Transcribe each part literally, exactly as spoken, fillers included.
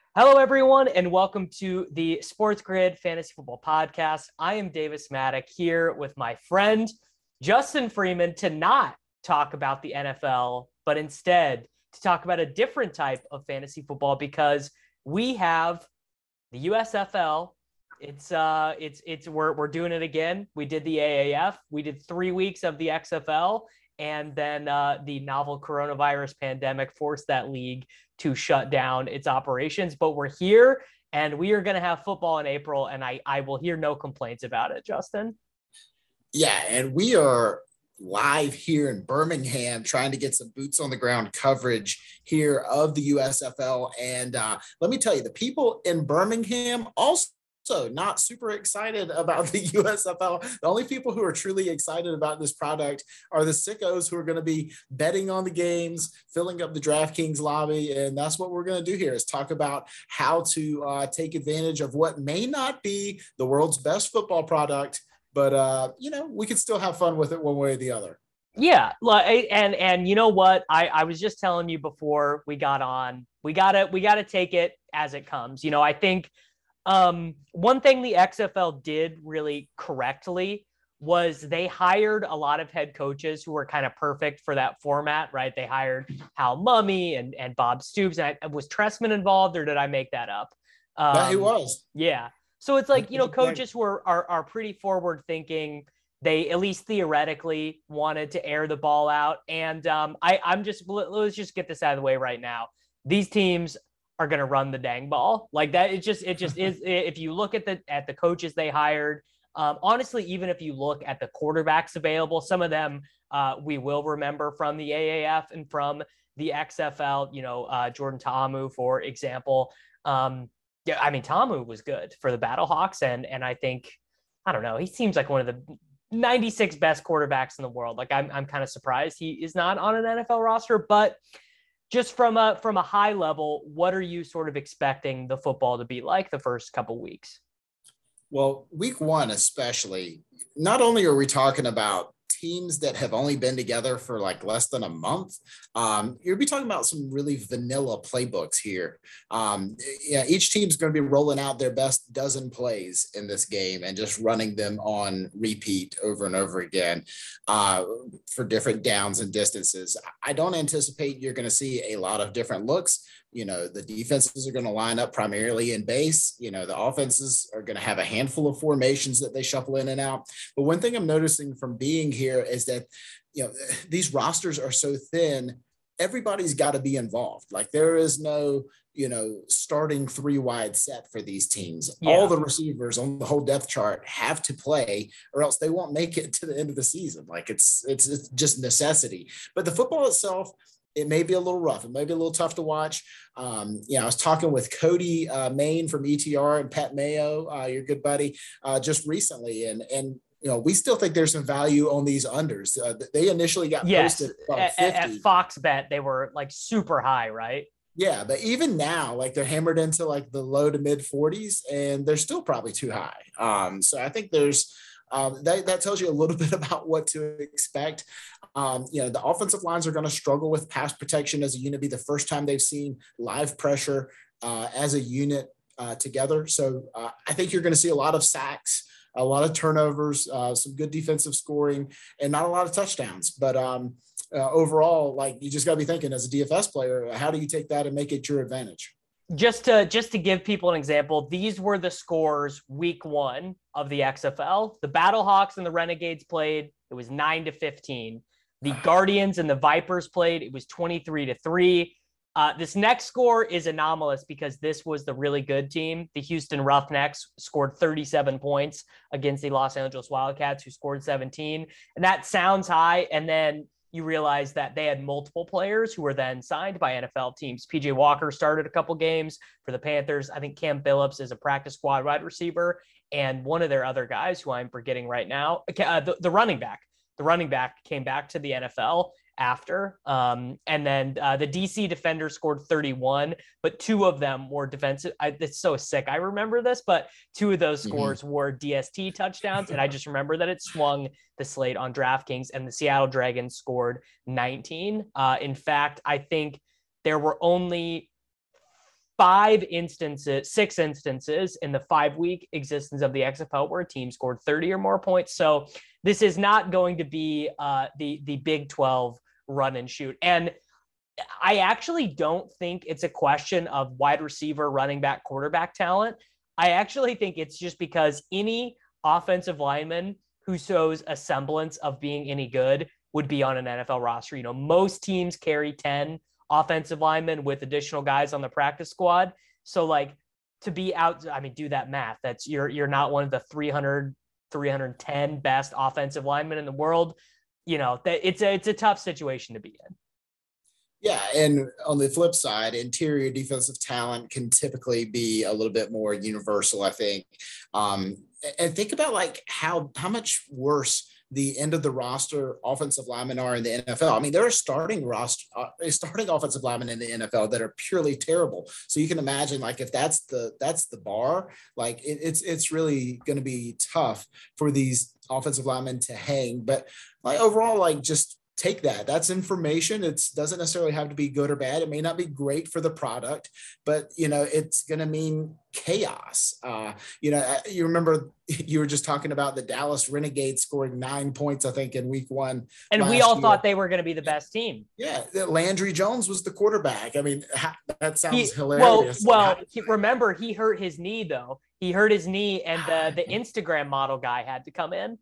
Hello, everyone, and welcome to the Sports Grid Fantasy Football Podcast. I am Davis Maddock here with my friend Justin Freeman to not talk about the N F L, but instead to talk about a different type of fantasy football because we have the U S F L. It's uh, it's it's we're we're doing it again. We did the A A F. We did three weeks of the X F L, and then uh, the novel coronavirus pandemic forced that league to shut down its operations. But we're here, and we are going to have football in April, and I I will hear no complaints about it, Justin. Yeah, and we are live here in Birmingham trying to get some boots on the ground coverage here of the U S F L. And uh, let me tell you, the people in Birmingham also not super excited about the U S F L. The only people who are truly excited about this product are the sickos who are going to be betting on the games, filling up the DraftKings lobby. And that's what we're going to do here is talk about how to uh, take advantage of what may not be the world's best football product, but uh, you know, we could still have fun with it one way or the other. Yeah, and and you know what? I I was just telling you before we got on. We gotta we gotta take it as it comes. You know, I think um, one thing the X F L did really correctly was they hired a lot of head coaches who were kind of perfect for that format, right? They hired Hal Mummy and and Bob Stoops. And I, was Tressman involved, or did I make that up? That he Um, was. yeah. So it's like, you know, coaches who are, are, are pretty forward thinking. They at least theoretically wanted to air the ball out. And um, I, I'm just, let's just get this out of the way right now. These teams are going to run the dang ball like that. It just, it just is. If you look at the, at the coaches they hired, um, honestly, even if you look at the quarterbacks available, some of them uh, we will remember from the A A F and from the X F L, you know, uh, Jordan Ta'amu, for example. Um, yeah, I mean, Tamu was good for the Battlehawks, and and I think, I don't know, he seems like one of the ninety-six best quarterbacks in the world. Like I'm I'm kind of surprised he is not on an N F L roster, but just from a from a high level, what are you sort of expecting the football to be like the first couple weeks? Well, week one especially, not only are we talking about teams that have only been together for like less than a month, um, you'll be talking about some really vanilla playbooks here. Um, yeah, each team's going to be rolling out their best dozen plays in this game and just running them on repeat over and over again uh, for different downs and distances. I don't anticipate you're going to see a lot of different looks. You know, the defenses are going to line up primarily in base. You know, the offenses are going to have a handful of formations that they shuffle in and out. But one thing I'm noticing from being here is that, you know, these rosters are so thin, everybody's got to be involved. Like there is no, you know, starting three wide set for these teams. Yeah. All the receivers on the whole depth chart have to play or else they won't make it to the end of the season. Like it's, it's, it's just necessity. But the football itself, it may be a little rough. It may be a little tough to watch. Um, you know, I was talking with Cody uh, Main from E T R and Pat Mayo, uh, your good buddy, uh, just recently. And, and, you know, we still think there's some value on these unders. Uh, they initially got yes, posted at, at Fox Bet, they were like super high, right? Yeah, but even now, like they're hammered into like the low to mid forties and they're still probably too high. Um, so I think there's, Um, that, that tells you a little bit about what to expect. Um, you know, the offensive lines are going to struggle with pass protection as a unit, be the first time they've seen live pressure uh, as a unit uh, together. So uh, I think you're going to see a lot of sacks, a lot of turnovers, uh, some good defensive scoring, and not a lot of touchdowns. But um, uh, overall, like you just got to be thinking as a D F S player, how do you take that and make it your advantage? Just to just to give people an example, these were the scores week one of the X F L. The Battlehawks and the Renegades played. It was nine to fifteen. The Guardians and the Vipers played. It was twenty-three to three. Uh, this next score is anomalous because this was the really good team. The Houston Roughnecks scored thirty-seven points against the Los Angeles Wildcats, who scored seventeen. And that sounds high. And then you realize that they had multiple players who were then signed by N F L teams. P J Walker started a couple games for the Panthers. I think Cam Phillips is a practice squad wide receiver. And one of their other guys, who I'm forgetting right now, uh, the, the running back, the running back came back to the N F L after. Um, and then uh, the D C defender scored thirty-one, but two of them were defensive. I, it's so sick. I remember this, but two of those scores mm-hmm. were D S T touchdowns. And I just remember that it swung the slate on DraftKings, and the Seattle Dragons scored nineteen. Uh, in fact, I think there were only five instances, six instances in the five week existence of the X F L where a team scored thirty or more points. So this is not going to be uh, the, the Big twelve run and shoot. And I actually don't think it's a question of wide receiver, running back, quarterback talent. I actually think it's just because any offensive lineman who shows a semblance of being any good would be on an N F L roster. You know, most teams carry ten offensive linemen with additional guys on the practice squad. So like to be out, I mean, do that math. That's you're, you're not one of the three hundred, three hundred ten best offensive linemen in the world. You know, that it's a, it's a tough situation to be in. Yeah, and on the flip side, interior defensive talent can typically be a little bit more universal, I think. Um, and think about like how how much worse the end of the roster offensive linemen are in the N F L. I mean, there are starting roster, uh, starting offensive linemen in the N F L that are purely terrible. So you can imagine, like, if that's the that's the bar, like it, it's it's really going to be tough for these offensive linemen to hang. But like overall, like just take that. That's information. It doesn't necessarily have to be good or bad. It may not be great for the product, but you know, it's going to mean chaos. Uh, you know, you remember you were just talking about the Dallas Renegades scoring nine points, I think, in week one. And we all year. thought they were going to be the best team. Yeah. Landry Jones was the quarterback. I mean, that sounds he, hilarious. Well, well he, remember he hurt his knee though. He hurt his knee and the, the Instagram model guy had to come in.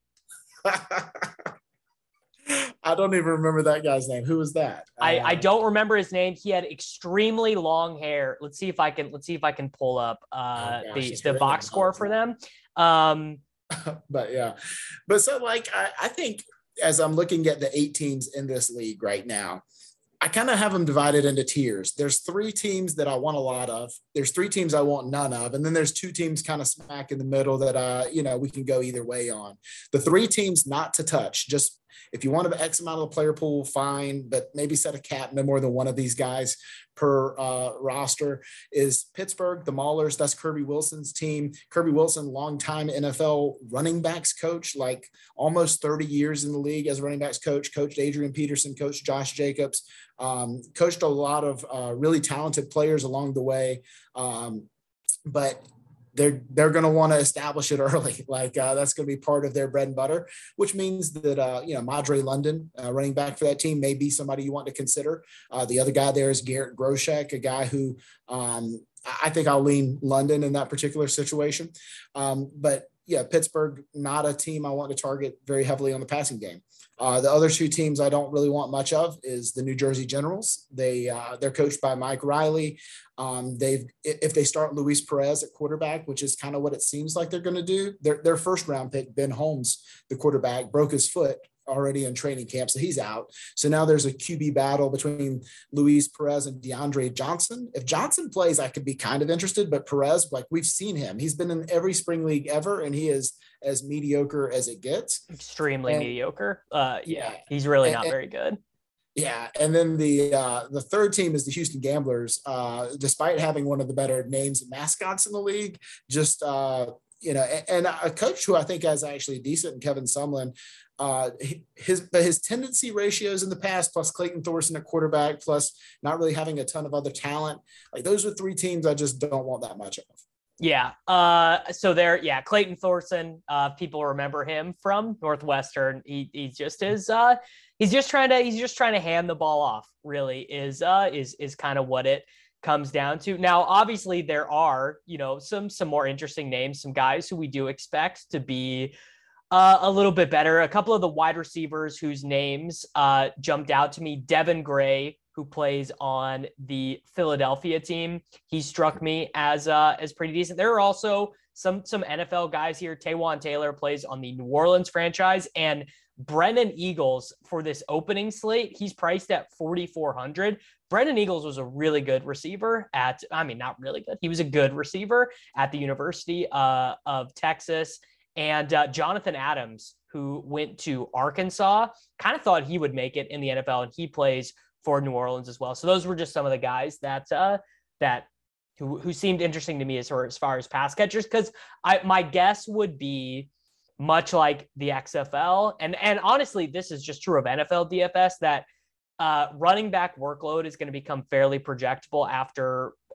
I don't even remember that guy's name. Who was that? I, uh, I don't remember his name. He had extremely long hair. Let's see if I can, let's see if I can pull up uh, oh gosh, the, the box score for them. Um, but yeah, but so like, I, I think as I'm looking at the eight teams in this league right now, I kind of have them divided into tiers. There's three teams that I want a lot of. There's three teams I want none of. And then there's two teams kind of smack in the middle that, uh, you know, we can go either way on. The three teams not to touch, just if you want an X amount of the player pool, fine, but maybe set a cap, no more than one of these guys per uh, roster, is Pittsburgh, the Maulers. That's Kirby Wilson's team. Kirby Wilson, longtime N F L running backs coach, like almost thirty years in the league as a running backs coach, coached Adrian Peterson, coached Josh Jacobs, um, coached a lot of uh, really talented players along the way. Um, but they're they're going to want to establish it early. Like uh, that's going to be part of their bread and butter, which means that, uh, you know, Madre London, uh, running back for that team, may be somebody you want to consider. Uh, the other guy there is Garrett Groshek, a guy who um, I think I'll lean London in that particular situation. Um, but yeah, Pittsburgh, not a team I want to target very heavily on the passing game. Uh, the other two teams I don't really want much of is the New Jersey Generals. They, uh, they're coached by Mike Riley. Um, they've, if they start Luis Perez at quarterback, which is kind of what it seems like they're going to do, their, their first round pick, Ben Holmes, the quarterback, broke his foot already in training camp, so he's out. So now there's a Q B battle between Luis Perez and DeAndre Johnson. If Johnson plays, I could be kind of interested, but Perez, like we've seen him, he's been in every spring league ever, and he is as mediocre as it gets. Extremely and, mediocre. Uh, yeah, yeah, he's really and, not and, very good. Yeah, and then the uh, the third team is the Houston Gamblers. Uh, despite having one of the better names and mascots in the league, just uh, you know, and, and a coach who I think is actually decent, Kevin Sumlin. Uh, his but his tendency ratios in the past, plus Clayton Thorson at quarterback, plus not really having a ton of other talent, like those are three teams I just don't want that much of. Yeah. Uh, so there, yeah, Clayton Thorson. Uh, people remember him from Northwestern. He he just is. Uh, he's just trying to. He's just trying to hand the ball off. Really, is uh is is kind of what it comes down to. Now, obviously, there are you know some some more interesting names, some guys who we do expect to be Uh, a little bit better. A couple of the wide receivers whose names uh, jumped out to me. Devin Gray, who plays on the Philadelphia team, he struck me as uh, as pretty decent. There are also some some N F L guys here. Taywan Taylor plays on the New Orleans franchise, and Brennan Eagles for this opening slate, he's priced at forty-four hundred. Brennan Eagles was a really good receiver at, I mean, not really good. He was a good receiver at the University uh, of Texas. And uh, Jonathan Adams, who went to Arkansas, kind of thought he would make it in the N F L, and he plays for New Orleans as well. So those were just some of the guys that uh, that who who seemed interesting to me as far as, far as pass catchers, because I my guess would be much like the X F L, and and honestly, this is just true of N F L D F S, that uh, running back workload is going to become fairly projectable after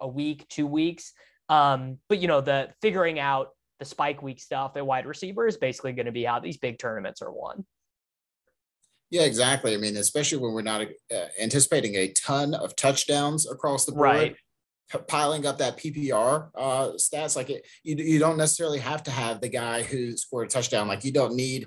a week, two weeks. Um, but you know, the figuring out the spike week stuff at wide receiver is basically going to be how these big tournaments are won. Yeah, exactly. I mean, especially when we're not uh, anticipating a ton of touchdowns across the board. Right. Piling up that P P R uh, stats, like it, you, you don't necessarily have to have the guy who scored a touchdown. Like you don't need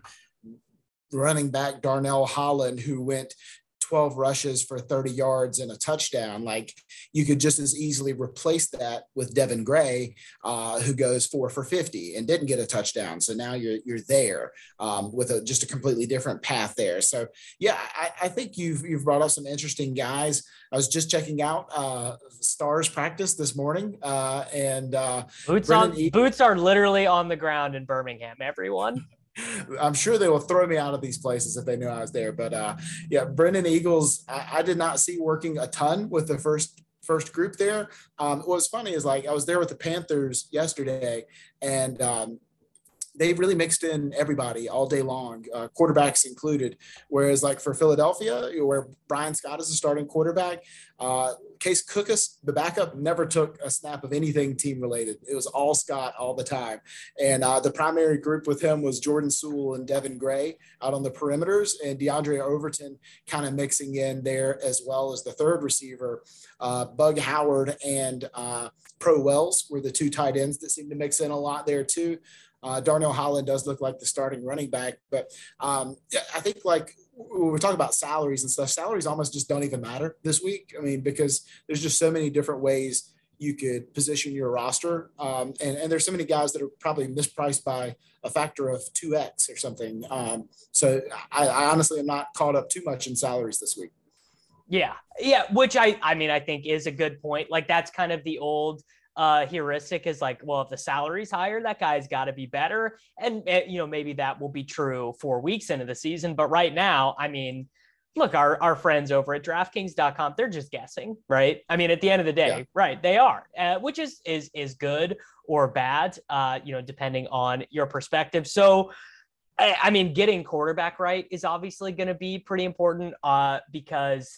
running back Darnell Holland who went twelve rushes for thirty yards and a touchdown. Like you could just as easily replace that with Devin Gray, uh, who goes four for fifty and didn't get a touchdown. So now you're you're there um, with a, just a completely different path there. So yeah, I, I think you've you've brought up some interesting guys. I was just checking out uh, Stars practice this morning, uh, and uh, boots Brennan on e- boots are literally on the ground in Birmingham. Everyone. I'm sure they will throw me out of these places if they knew I was there. But uh, yeah, Brennan Eagles, I, I did not see working a ton with the first first group there. Um, what was funny is like I was there with the Panthers yesterday, and um, they really mixed in everybody all day long, uh, quarterbacks included. Whereas like for Philadelphia, where Brian Scott is a starting quarterback, uh, Case Cookus, the backup, never took a snap of anything team related. It was all Scott all the time. And uh, the primary group with him was Jordan Sewell and Devin Gray out on the perimeters, and DeAndre Overton kind of mixing in there as well as the third receiver. Uh, Bug Howard and uh, Pro Wells were the two tight ends that seemed to mix in a lot there too. Uh, Darnell Holland does look like the starting running back, but um, I think like when we're talking about salaries and stuff, salaries almost just don't even matter this week. I mean, because there's just so many different ways you could position your roster. Um, and, and there's so many guys that are probably mispriced by a factor of two X or something. Um, so I, I honestly am not caught up too much in salaries this week. Yeah. Yeah. Which I, I mean, I think is a good point. Like that's kind of the old uh, heuristic is like, well, if the salary's higher, that guy's got to be better. And, you know, maybe that will be true four weeks into the season. But right now, I mean, look, our, our friends over at DraftKings dot com, they're just guessing, right? I mean, at the end of the day, yeah. right, they are, uh, which is, is, is good or bad, uh, you know, depending on your perspective. So, I, I mean, getting quarterback right is obviously going to be pretty important uh, because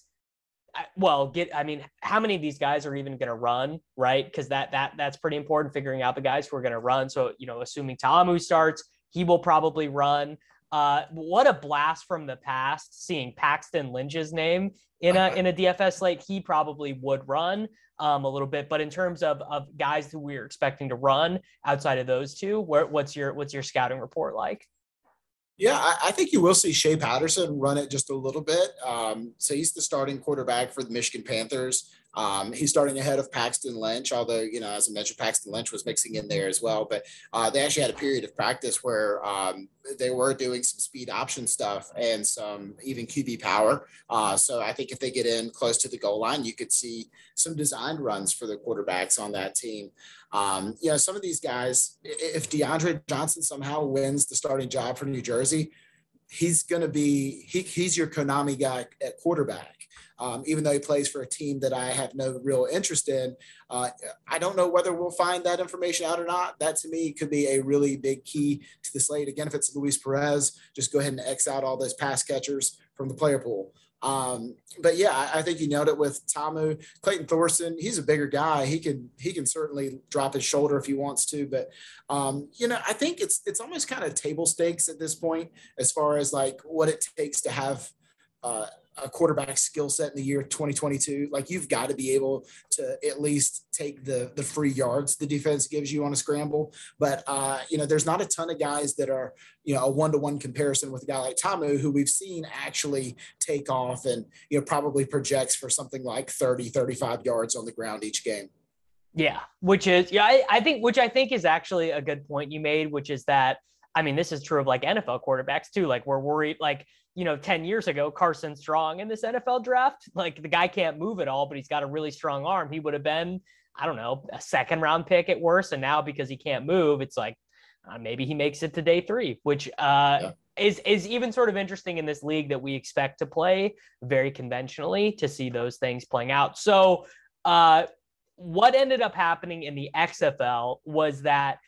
well, get, I mean, how many of these guys are even going to run, right? Because that, that, that's pretty important, figuring out the guys who are going to run. So, you know, assuming Ta'amu starts, he will probably run. Uh, what a blast from the past, seeing Paxton Lynch's name in a, in a D F S slate. He probably would run um, a little bit, but in terms of, of guys who we're expecting to run outside of those two, where, what's your, what's your scouting report like? Yeah, I, I think you will see Shea Patterson run it just a little bit. Um, so he's the starting quarterback for the Michigan Panthers. Um, he's starting ahead of Paxton Lynch, although, you know, as I mentioned, Paxton Lynch was mixing in there as well. But uh, they actually had a period of practice where um, they were doing some speed option stuff and some even Q B power. Uh, so I think if they get in close to the goal line, you could see some designed runs for the quarterbacks on that team. Um, you know, some of these guys, if DeAndre Johnson somehow wins the starting job for New Jersey, he's going to be, he, he's your Konami guy at quarterback. Um, even though he plays for a team that I have no real interest in. Uh, I don't know whether we'll find that information out or not. That to me could be a really big key to the slate. Again, if it's Luis Perez, just go ahead and X out all those pass catchers from the player pool. Um, but yeah, I, I think you nailed it with Ta'amu. Clayton Thorson, he's a bigger guy. He can, he can certainly drop his shoulder if he wants to, but um, you know, I think it's, it's almost kind of table stakes at this point, as far as like what it takes to have uh, a quarterback skill set in the year twenty twenty-two. Like you've got to be able to at least take the, the free yards the defense gives you on a scramble. But, uh, you know, there's not a ton of guys that are, you know, a one-to-one comparison with a guy like Ta'amu, who we've seen actually take off and, you know, probably projects for something like thirty, thirty-five yards on the ground each game. Yeah. Which is, yeah, I, I think, which I think is actually a good point you made, which is that, I mean, this is true of like N F L quarterbacks too. Like we're worried, like, you know, ten years ago, Carson Strong in this N F L draft, like the guy can't move at all, but he's got a really strong arm. He would have been, I don't know, a second round pick at worst. And now because he can't move, it's like, uh, maybe he makes it to day three, which uh, yeah. is, is even sort of interesting in this league that we expect to play very conventionally, to see those things playing out. So uh, what ended up happening in the X F L was that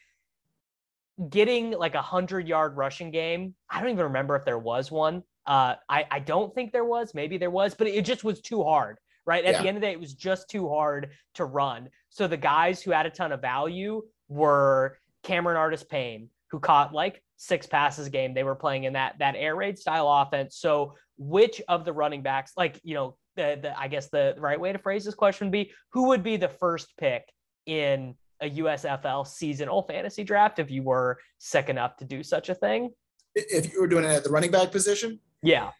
getting like a hundred yard rushing game, I don't even remember if there was one. Uh, I, I don't think there was, maybe there was, but it just was too hard, right? At Yeah. the end of the day, it was just too hard to run. So the guys who had a ton of value were Cameron Artis-Payne, who caught like six passes a game. They were playing in that, that air raid style offense. So which of the running backs, like, you know, the, the I guess the right way to phrase this question would be, who would be the first pick in a U S F L seasonal fantasy draft if you were sick enough to do such a thing? If you were doing it at the running back position? Yeah.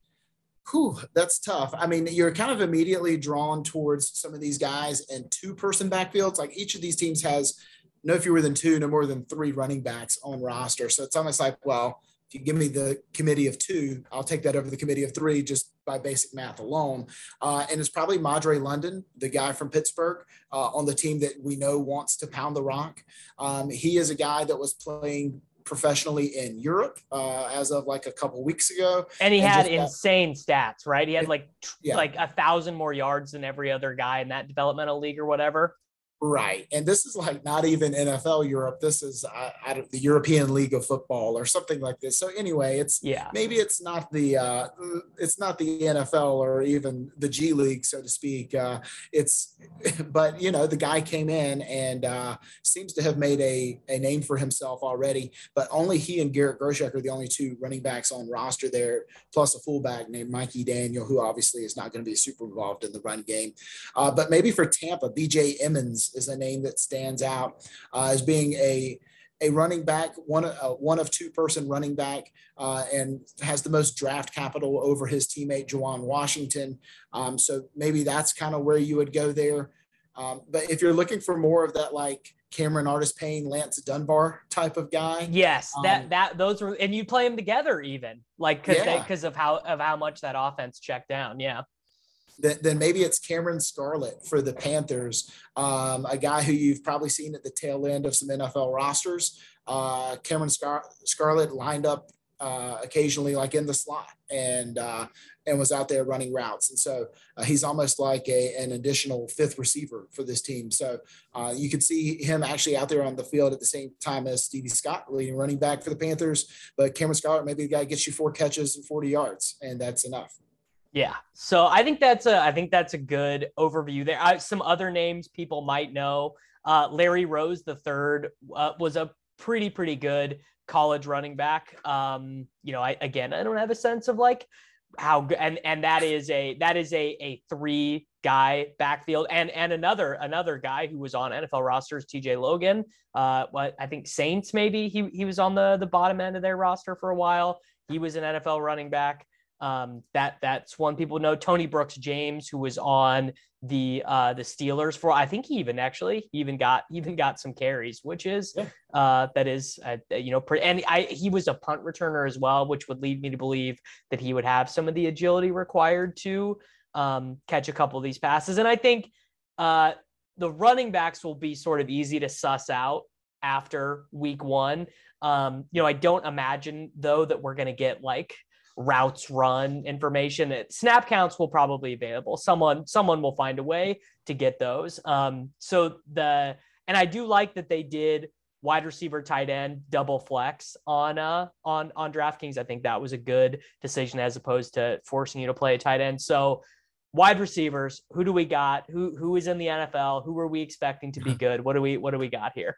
Whew, that's tough. I mean, you're kind of immediately drawn towards some of these guys and two-person backfields. Like each of these teams has no fewer than two, no more than three running backs on roster. So it's almost like, well, if you give me the committee of two, I'll take that over the committee of three just by basic math alone. Uh, and it's probably Madre London, the guy from Pittsburgh, uh, on the team that we know wants to pound the rock. Um, he is a guy that was playing professionally in Europe uh, as of like a couple weeks ago. And he and had just got- insane stats, right? He had like, Yeah. like a thousand more yards than every other guy in that developmental league or whatever. Right. And this is like not even N F L Europe. This is uh, out of the European League of Football or something like this. So anyway, it's Yeah. maybe it's not the uh, it's not the N F L or even the G League, so to speak. Uh, it's but you know, the guy came in and uh, seems to have made a, a name for himself already. But only he and Garrett Groshek are the only two running backs on roster there, plus a fullback named Mikey Daniel, who obviously is not going to be super involved in the run game. Uh, but maybe for Tampa, B J Emmons is a name that stands out uh, as being a a running back, one uh, one of two person running back, uh, and has the most draft capital over his teammate Juwan Washington. Um, so maybe that's kind of where you would go there. Um, but if you're looking for more of that, like Cameron Artis-Payne, Lance Dunbar type of guy, yes, that um, that those were, and you play them together even like because Yeah. because of how of how much that offense checked down. Yeah. then, then maybe it's Cameron Scarlett for the Panthers, um, a guy who you've probably seen at the tail end of some N F L rosters. Uh, Cameron Scar- Scarlett lined up uh, occasionally like in the slot and uh, and was out there running routes. And so uh, he's almost like a, an additional fifth receiver for this team. So uh, you could see him actually out there on the field at the same time as Stevie Scott, leading running back for the Panthers. But Cameron Scarlett, maybe the guy gets you four catches and forty yards, and that's enough. Yeah. So I think that's a, I think that's a good overview there. I, some other names people might know. Uh, Larry Rose the third uh, was a pretty, pretty good college running back. Um, you know, I, again, I don't have a sense of like how good, and, and that is a, that is a, a three guy backfield. And, and another, another guy who was on N F L rosters, T J Logan, uh, what I think Saints, maybe he, he was on the, the bottom end of their roster for a while. He was an N F L running back. Um, that that's one people know. Tony Brooks James, who was on the uh, the Steelers for, I think he even actually even got even got some carries, which is Yeah. uh, that is uh, you know pretty. And I he was a punt returner as well, which would lead me to believe that he would have some of the agility required to um, catch a couple of these passes. And I think uh, the running backs will be sort of easy to suss out after week one. Um, you know, I don't imagine though that we're going to get like routes run information. Snap counts will probably be available. Someone, someone will find a way to get those. Um, so the, and I do like that they did wide receiver, tight end, double flex on, uh, on, on DraftKings. I think that was a good decision as opposed to forcing you to play a tight end. So wide receivers, who do we got? Who, who is in the N F L? Who are we expecting to be good? What do we, what do we got here?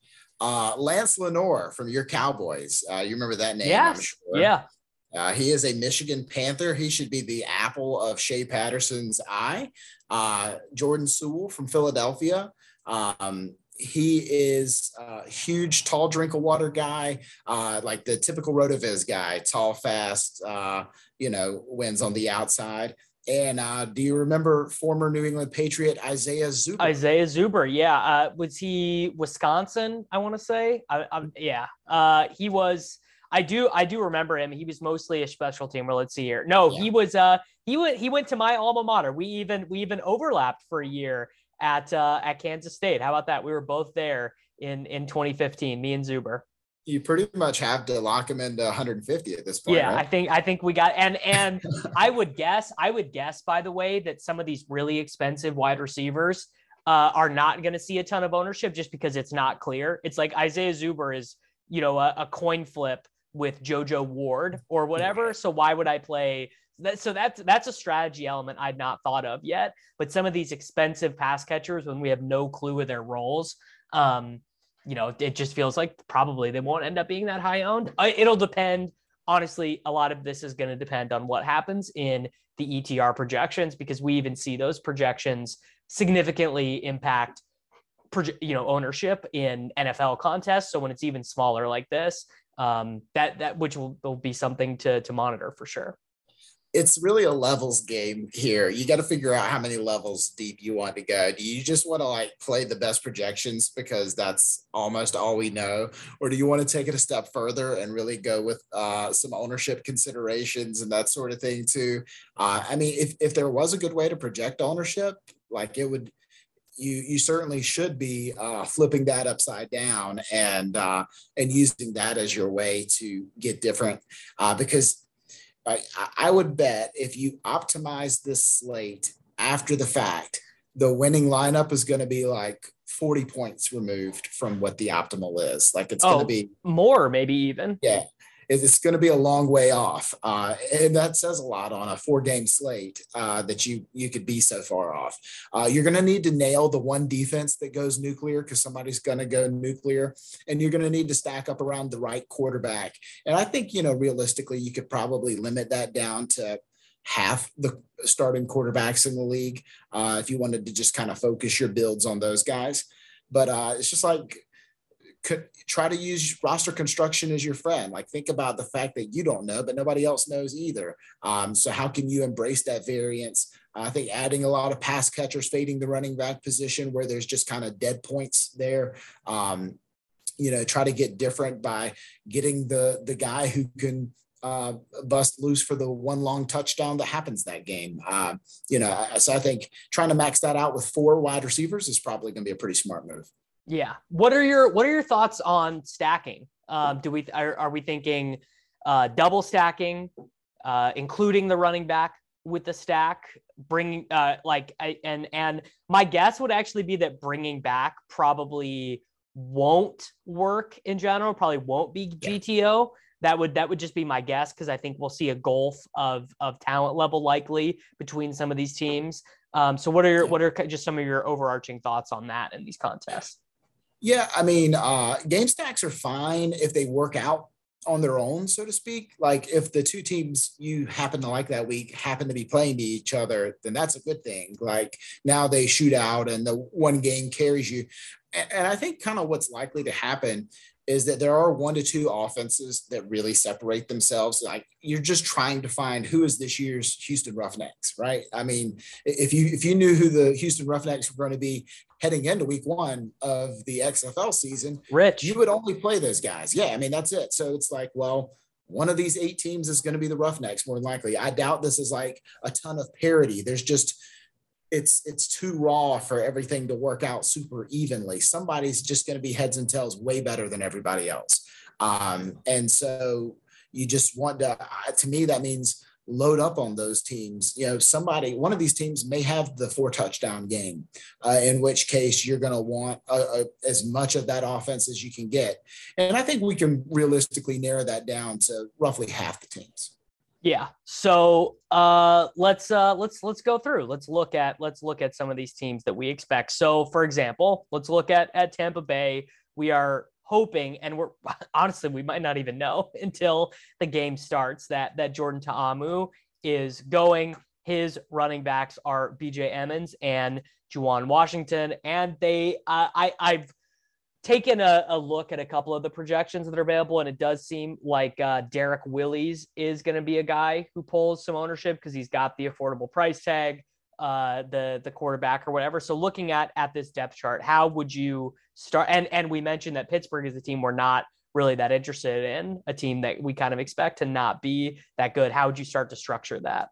Uh, Lance Lenore from your Cowboys. Uh, you remember that name? Yes. I'm sure. Yeah. Uh, he is a Michigan Panther. He should be the apple of Shea Patterson's eye. Uh, Jordan Sewell from Philadelphia. Um, he is a huge, tall drink of water guy, uh, like the typical RotoViz guy, tall, fast, uh, you know, wins on the outside. And uh, do you remember former New England Patriot Isaiah Zuber? Isaiah Zuber, yeah. Uh, was he Wisconsin? I want to say, I, I, yeah. Uh, he was. I do. I do remember him. He was mostly a special teamer. Let's see here. No, Yeah. he was. Uh, he went. He went to my alma mater. We even we even overlapped for a year at uh, at Kansas State. How about that? We were both there in in twenty fifteen. Me and Zuber. You pretty much have to lock him into one hundred fifty at this point. Yeah, right? I think I think we got and and I would guess I would guess by the way that some of these really expensive wide receivers uh, are not going to see a ton of ownership just because it's not clear. It's like Isaiah Zuber is, you know, a, a coin flip with JoJo Ward or whatever. So why would I play that, so that's that's a strategy element I'd not thought of yet. But some of these expensive pass catchers, when we have no clue of their roles, um, you know, it just feels like probably they won't end up being that high owned. It'll depend. Honestly, a lot of this is going to depend on what happens in the E T R projections, because we even see those projections significantly impact, you know, ownership in N F L contests. So when it's even smaller like this, um, that that which will, will be something to to monitor for sure. It's really a levels game here. You got to figure out how many levels deep you want to go. Do you just want to like play the best projections because that's almost all we know? Or do you want to take it a step further and really go with uh, some ownership considerations and that sort of thing too? Uh, I mean, if, if there was a good way to project ownership, like it would, you you certainly should be uh, flipping that upside down and uh, and using that as your way to get different uh, because I, I would bet if you optimize this slate after the fact, the winning lineup is going to be like forty points removed from what the optimal is. Like it's oh, going to be more, maybe even. Yeah. It's going to be a long way off. Uh, and that says a lot on a four game slate uh, that you, you could be so far off. Uh, you're going to need to nail the one defense that goes nuclear because somebody's going to go nuclear, and you're going to need to stack up around the right quarterback. And I think, you know, realistically, you could probably limit that down to half the starting quarterbacks in the league uh, if you wanted to just kind of focus your builds on those guys. But uh, it's just like, could try to use roster construction as your friend. Like think about the fact that you don't know, but nobody else knows either. Um, so how can you embrace that variance? Uh, I think adding a lot of pass catchers, fading the running back position where there's just kind of dead points there. Um, you know, try to get different by getting the, the guy who can uh, bust loose for the one long touchdown that happens that game. Uh, you know, so I think trying to max that out with four wide receivers is probably going to be a pretty smart move. Yeah. What are your What are your thoughts on stacking? Um, do we are, are we thinking uh, double stacking, uh, including the running back with the stack, bringing uh, like I, and and my guess would actually be that bringing back probably won't work in general. Probably won't be G T O. That would that would just be my guess because I think we'll see a gulf of of talent level likely between some of these teams. Um, so what are your what are just some of your overarching thoughts on that in these contests? Yeah, I mean, uh, game stacks are fine if they work out on their own, so to speak. Like if the two teams you happen to like that week happen to be playing to each other, then that's a good thing. Like now they shoot out and the one game carries you. And, and I think kind of what's likely to happen is that there are one to two offenses that really separate themselves. Like you're just trying to find who is this year's Houston Roughnecks, right? I mean, if you if you knew who the Houston Roughnecks were going to be heading into week one of the X F L season, Rich, you would only play those guys. Yeah, I mean, that's it. So it's like, well, one of these eight teams is going to be the Roughnecks more than likely. I doubt this is like a ton of parity. There's just it's it's too raw for everything to work out super evenly. Somebody's just going to be heads and tails way better than everybody else. Um, and so you just want to, to me, that means load up on those teams. You know, somebody, one of these teams may have the four touchdown game, uh, in which case you're going to want a, a, as much of that offense as you can get. And I think we can realistically narrow that down to roughly half the teams. Yeah. So uh, let's uh, let's let's go through. Let's look at let's look at some of these teams that we expect. So, for example, let's look at at Tampa Bay. We are hoping, and we're honestly we might not even know until the game starts that that Jordan Ta'amu is going. His running backs are B J Emmons and Juwan Washington, and they uh, I I've. taken a, a look at a couple of the projections that are available, and it does seem like uh, Derek Willis is going to be a guy who pulls some ownership because he's got the affordable price tag, uh, the the quarterback or whatever. So looking at at this depth chart, how would you start? And and we mentioned that Pittsburgh is a team we're not really that interested in, a team that we kind of expect to not be that good. How would you start to structure that?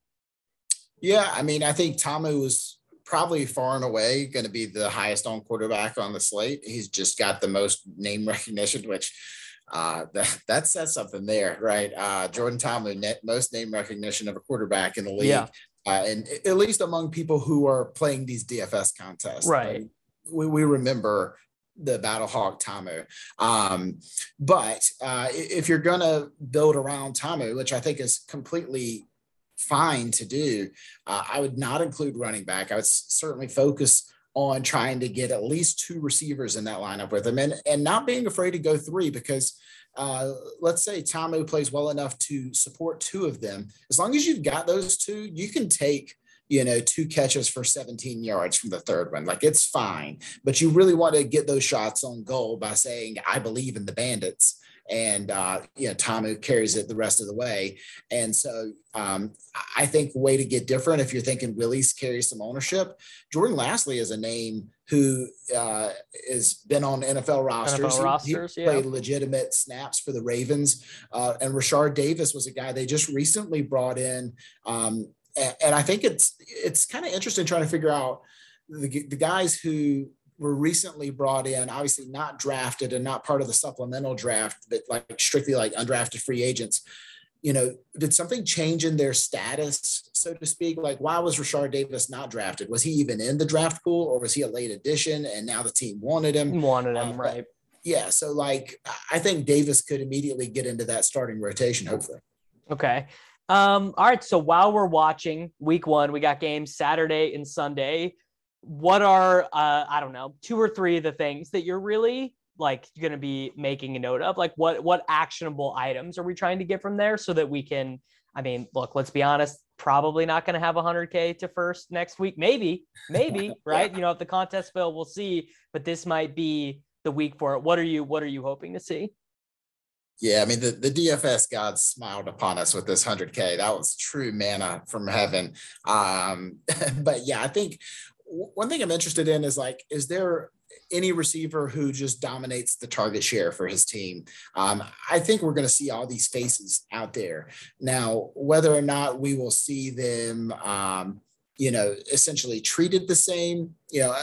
Yeah, I mean, I think Ta'amu was probably far and away going to be the highest on quarterback on the slate. He's just got the most name recognition, which uh, that, that says something there, right? Uh, Jordan Ta'amu, net most name recognition of a quarterback in the league. Yeah. Uh, and at least among people who are playing these D F S contests. Right. Like, we, we remember the Battlehawk Ta'amu. Um, but uh, if you're going to build around Ta'amu, which I think is completely fine to do. Uh, I would not include running back. I would s- certainly focus on trying to get at least two receivers in that lineup with him, and, and not being afraid to go three, because uh, let's say Tamu plays well enough to support two of them. As long as you've got those two, you can take, you know, two catches for seventeen yards from the third one. Like, it's fine, but you really want to get those shots on goal by saying, I believe in the Bandits. And, uh, you know, Tamu carries it the rest of the way. And so um, I think the way to get different, if you're thinking Willie's carries some ownership, Jordan Lastly is a name who uh, has been on N F L rosters. N F L he, rosters, he yeah. played legitimate snaps for the Ravens. Uh, and Rashard Davis was a guy they just recently brought in. Um, and, and I think it's it's kind of interesting trying to figure out the, the guys who were recently brought in, obviously not drafted and not part of the supplemental draft, but like strictly like undrafted free agents. You know, did something change in their status, so to speak? Like, why was Rashard Davis not drafted? Was he even in the draft pool, or was he a late addition and now the team wanted him? Wanted him, uh, right. Yeah. So like, I think Davis could immediately get into that starting rotation, hopefully. Okay. Um, all right. So while we're watching week one, we got games Saturday and Sunday. What are, uh, I don't know, two or three of the things that you're really like going to be making a note of? Like, what, what actionable items are we trying to get from there so that we can, I mean, look, let's be honest, probably not going to have one hundred K to first next week. Maybe, maybe, right? Yeah. You know, if the contest fail, we'll see, but this might be the week for it. What are you, what are you hoping to see? Yeah, I mean, the, the D F S gods smiled upon us with this one hundred K. That was true manna from heaven. Um, but yeah, I think one thing I'm interested in is like, is there any receiver who just dominates the target share for his team? Um, I think we're going to see all these faces out there. Now, whether or not we will see them, um, you know, essentially treated the same, you know,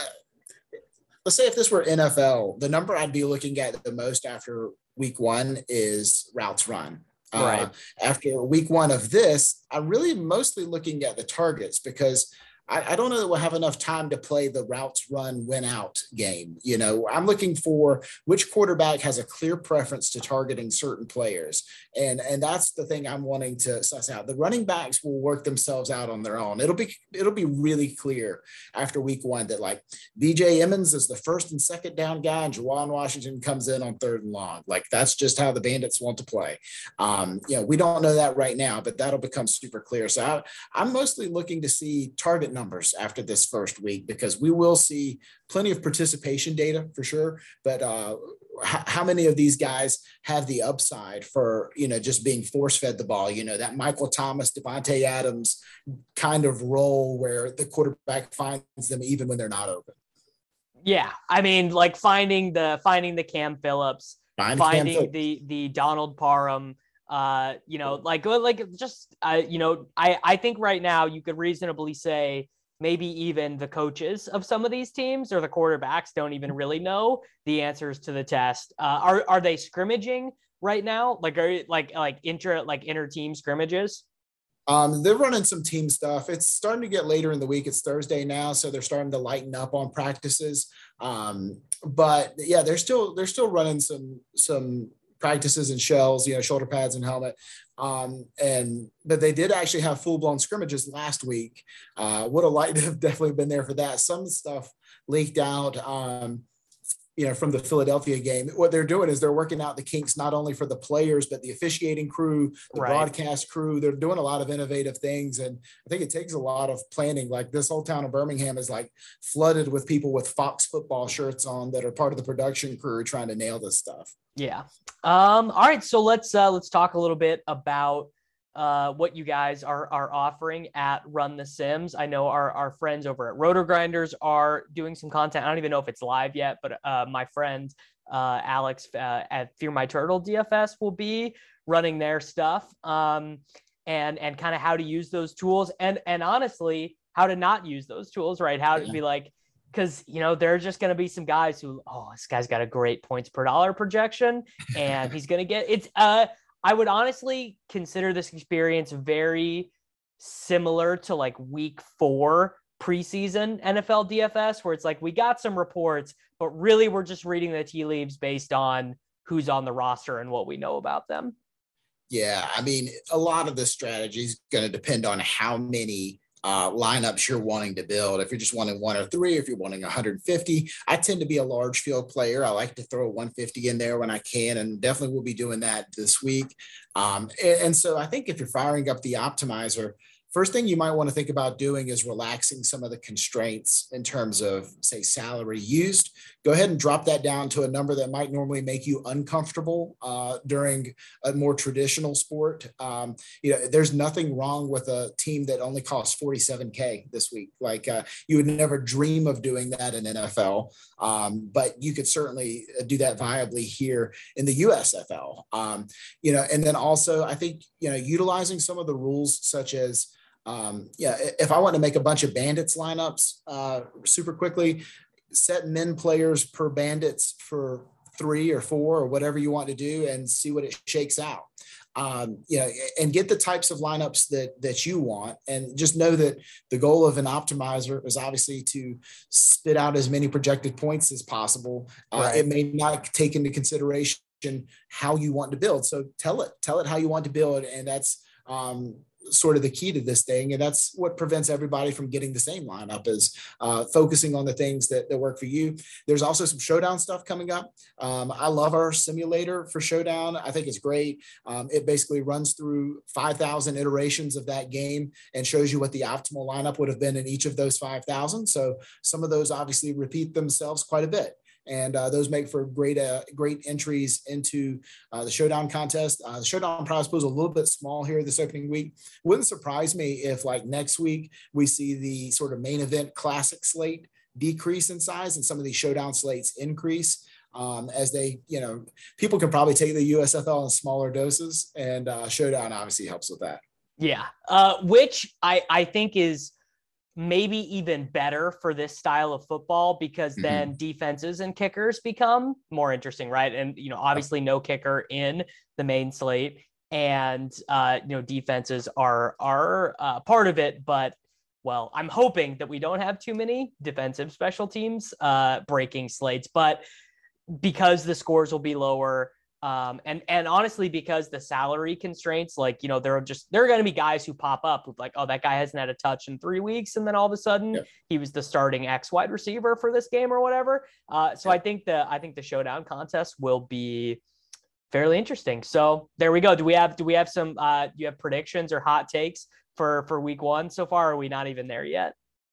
let's say if this were N F L, the number I'd be looking at the most after week one is routes run. Right. Uh, after week one of this, I'm really mostly looking at the targets, because I, I don't know that we'll have enough time to play the routes run win out game. You know, I'm looking for which quarterback has a clear preference to targeting certain players. And, and that's the thing I'm wanting to suss out. The running backs will work themselves out on their own. It'll be, it'll be really clear after week one that like B J Emmons is the first and second down guy, and Juwan Washington comes in on third and long. Like, that's just how the Bandits want to play. Um, you know, we don't know that right now, but that'll become super clear. So I, I'm mostly looking to see target numbers after this first week, because we will see plenty of participation data for sure. But uh, h- how many of these guys have the upside for, you know, just being force fed the ball, you know, that Michael Thomas, Devontae Adams kind of role where the quarterback finds them even when they're not open. Yeah. I mean, like finding the, finding the Cam Phillips, Find finding Cam the, Phillips. the Donald Parham, uh, you know, like, like just, uh, you know, I, I think right now you could reasonably say, maybe even the coaches of some of these teams or the quarterbacks don't even really know the answers to the test. Uh, are are they scrimmaging right now? Like are like like inter like inter team scrimmages? Um, they're running some team stuff. It's starting to get later in the week. It's Thursday now, so they're starting to lighten up on practices. Um, but yeah, they're still they're still running some some practices and shells, you know, shoulder pads and helmet. Um, and, but they did actually have full blown scrimmages last week. Uh, would have liked to have definitely been there for that. Some stuff leaked out, um, you know, from the Philadelphia game. What they're doing is they're working out the kinks, not only for the players, but the officiating crew, the right. broadcast crew. They're doing a lot of innovative things. And I think it takes a lot of planning. Like this whole town of Birmingham is like flooded with people with Fox football shirts on that are part of the production crew trying to nail this stuff. Yeah. Um, all right. So let's, uh, let's talk a little bit about, uh, what you guys are, are offering at Run the Sims. I know our, our friends over at Roto Grinders are doing some content. I don't even know if it's live yet, but, uh, my friend, uh, Alex, uh, at Fear My Turtle D F S will be running their stuff. Um, and, and kind of how to use those tools and, and honestly, how to not use those tools, right? How to yeah. be like, because, you know, there are just going to be some guys who, oh, this guy's got a great points per dollar projection and he's going to get it's. Uh, I would honestly consider this experience very similar to like week four preseason N F L D F S, where it's like we got some reports, but really we're just reading the tea leaves based on who's on the roster and what we know about them. Yeah, I mean, a lot of the strategy is going to depend on how many uh, lineups you're wanting to build. If you're just wanting one or three, if you're wanting one hundred fifty, I tend to be a large field player. I like to throw one fifty in there when I can, and definitely will be doing that this week. Um, and, and so I think if you're firing up the optimizer, first thing you might want to think about doing is relaxing some of the constraints in terms of, say, salary used. Go ahead and drop that down to a number that might normally make you uncomfortable uh, during a more traditional sport. Um, you know, there's nothing wrong with a team that only costs forty-seven K this week. Like uh, you would never dream of doing that in N F L, um, but you could certainly do that viably here in the U S F L. Um, you know, and then also I think, you know, utilizing some of the rules such as, Um, yeah, if I want to make a bunch of bandits lineups uh, super quickly, set min players per bandits for three or four or whatever you want to do and see what it shakes out. Um, you know, and get the types of lineups that that you want, and just know that the goal of an optimizer is obviously to spit out as many projected points as possible. Uh, Right. It may not take into consideration how you want to build. So tell it, tell it how you want to build, and that's um, sort of the key to this thing. And that's what prevents everybody from getting the same lineup, is uh, focusing on the things that, that work for you. There's also some Showdown stuff coming up. Um, I love our simulator for Showdown. I think it's great. Um, it basically runs through five thousand iterations of that game and shows you what the optimal lineup would have been in each of those five thousand. So some of those obviously repeat themselves quite a bit. And uh, those make for great, uh, great entries into uh, the Showdown contest. Uh, the Showdown prize pool is a little bit small here this opening week. Wouldn't surprise me if, like, next week we see the sort of main event classic slate decrease in size and some of these Showdown slates increase. Um, as they, you know, people can probably take the U S F L in smaller doses, and uh, Showdown obviously helps with that. Yeah, uh, which I I think is maybe even better for this style of football, because then mm-hmm. defenses and kickers become more interesting, right? And, you know, obviously no kicker in the main slate, and, uh, you know, defenses are, are uh, part of it, but well, I'm hoping that we don't have too many defensive special teams uh, breaking slates, but because the scores will be lower, Um, and, and honestly, because the salary constraints, like, you know, there are just, there are going to be guys who pop up with like, oh, that guy hasn't had a touch in three weeks. And then all of a sudden yeah. he was the starting X wide receiver for this game or whatever. Uh, so yeah. I think the, I think the Showdown contest will be fairly interesting. So there we go. Do we have, do we have some, uh, do you have predictions or hot takes for, for week one so far? Or are we not even there yet?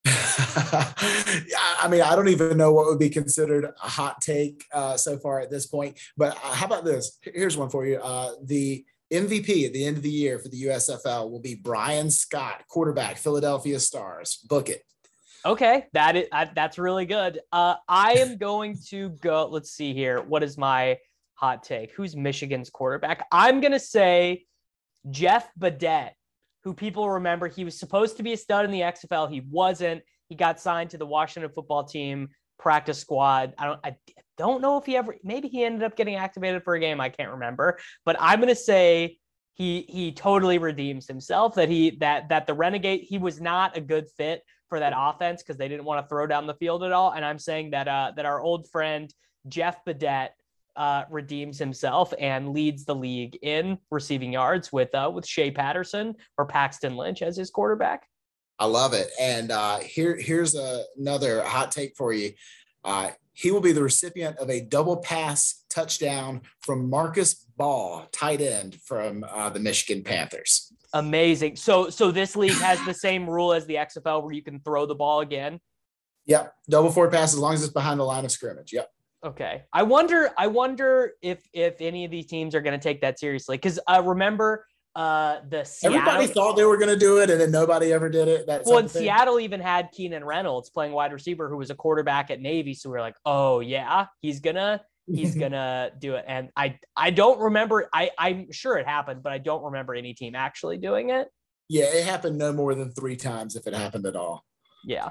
I mean, I don't even know what would be considered a hot take uh, so far at this point. But uh, how about this? Here's one for you. Uh, the M V P at the end of the year for the U S F L will be Brian Scott, quarterback, Philadelphia Stars. Book it. Okay, that is I, that's really good. Uh, I am going to go. Let's see here. What is my hot take? Who's Michigan's quarterback? I'm gonna say Jeff Badet, who people remember. He was supposed to be a stud in the X F L. He wasn't. He got signed to the Washington football team practice squad. I don't, I don't know if he ever, maybe he ended up getting activated for a game. I can't remember, but I'm going to say he, he totally redeems himself, that he, that, that the Renegade, he was not a good fit for that offense because they didn't want to throw down the field at all. And I'm saying that, uh, that our old friend, Jeff Badet, uh, redeems himself and leads the league in receiving yards with, uh, with Shea Patterson or Paxton Lynch as his quarterback. I love it. And uh, here, here's a, another hot take for you. Uh, he will be the recipient of a double pass touchdown from Marcus Ball, tight end from uh, the Michigan Panthers. Amazing. So, so this league has the same rule as the X F L where you can throw the ball again. Yep. Double forward pass as long as it's behind the line of scrimmage. Yep. Okay. I wonder, I wonder if, if any of these teams are going to take that seriously. Cause uh, remember, Uh, the Seattle, everybody thought they were going to do it, and then nobody ever did it. That's well, and Seattle even had Keenan Reynolds playing wide receiver, who was a quarterback at Navy. So we we're like, oh yeah, he's gonna, he's gonna do it. And I, I don't remember. I, I'm sure it happened, but I don't remember any team actually doing it. Yeah, it happened no more than three times if it happened at all. Yeah.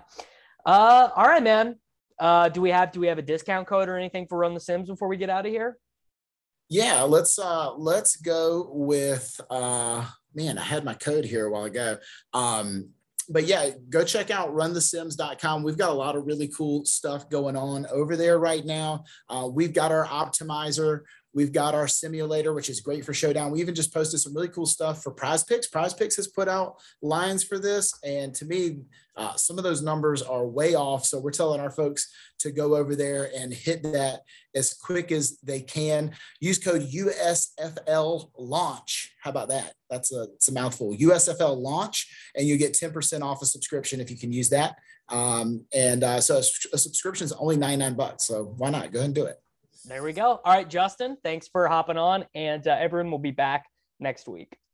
Uh, all right, man. Uh, do we have, do we have a discount code or anything for Run the Sims before we get out of here? Yeah, let's uh let's go with uh man, I had my code here a while ago. Um, but yeah, go check out run the sims dot com. We've got a lot of really cool stuff going on over there right now. Uh, we've got our optimizer We've got our simulator, which is great for Showdown. We even just posted some really cool stuff for Prize Picks. Prize Picks has put out lines for this. And to me, uh, some of those numbers are way off. So we're telling our folks to go over there and hit that as quick as they can. Use code U S F L launch. How about that? That's a, it's a mouthful. U S F L launch, and you get ten percent off a subscription if you can use that. Um, and uh, so a, a subscription is only ninety-nine bucks. So why not? Go ahead and do it. There we go. All right, Justin, thanks for hopping on, and uh, everyone will be back next week.